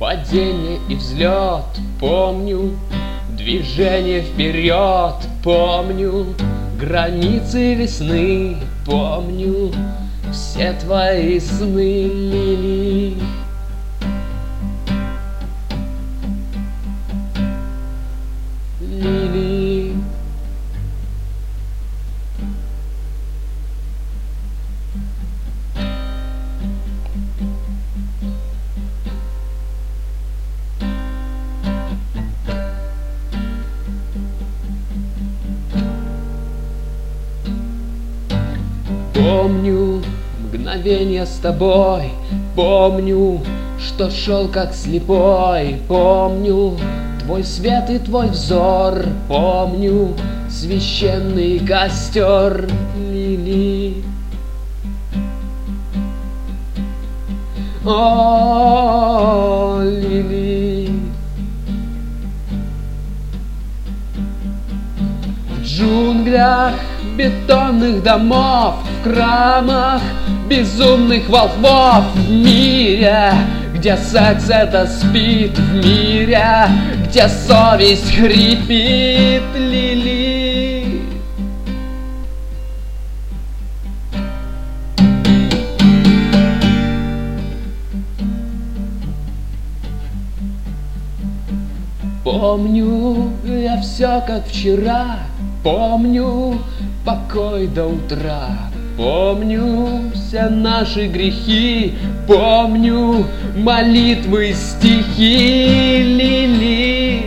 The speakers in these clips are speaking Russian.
Падение и взлет, помню, движение вперед, помню, границы весны, помню, все твои сны, Лили. Лили. Помню мгновение с тобой, помню, что шел как слепой, помню твой свет и твой взор, помню священный костер, Лили. О, Лили. В джунглях бетонных домов, в храмах безумных волхвов, в мире, где секс это спит, в мире, где совесть хрипит, Лили. Помню я все как вчера, помню покой до утра, помню все наши грехи, помню молитвы, стихи, Лили.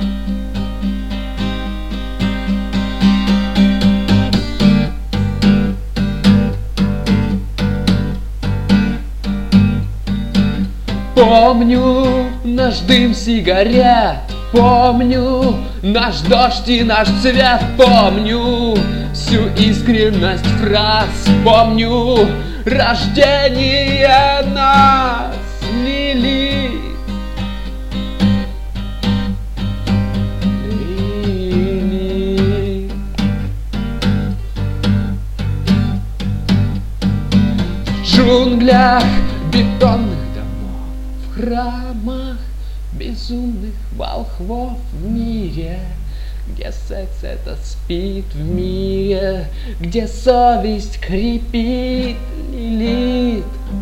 Помню наш дым сигарет, помню наш дождь и наш цвет, помню всю искренность фраз, помню рождение нас, Лили. Лили. В джунглях бетонных домов, в храмах безумных волхвов, в мире, где секс это спит, в мире, где совесть хрипит, Лилит.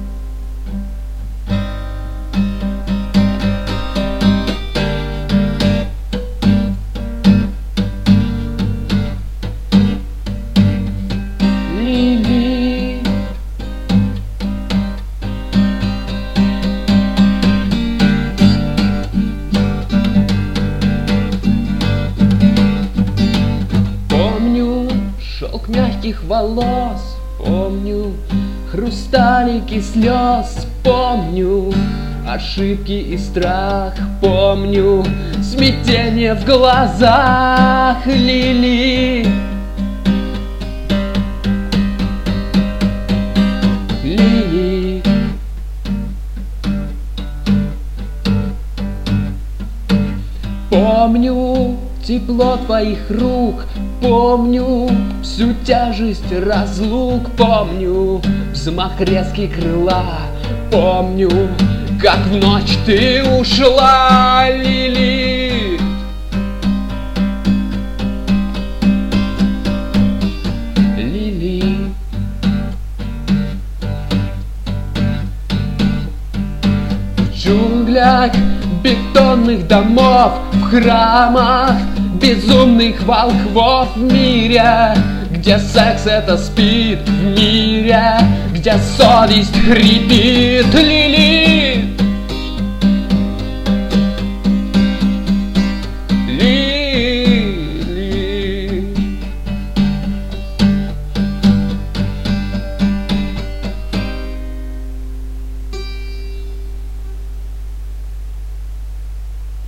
Шелк мягких волос, помню хрусталики слез, помню ошибки и страх, помню смятение в глазах, Лили. Лили. Помню тепло твоих рук, помню всю тяжесть разлук, помню взмах резкий крыла, помню, как в ночь ты ушла, Лили. Лили. В джунглях бетонных домов, в храмах безумных волхвов, в мире, где секс это спит, в мире, где совесть хрипит, Лили.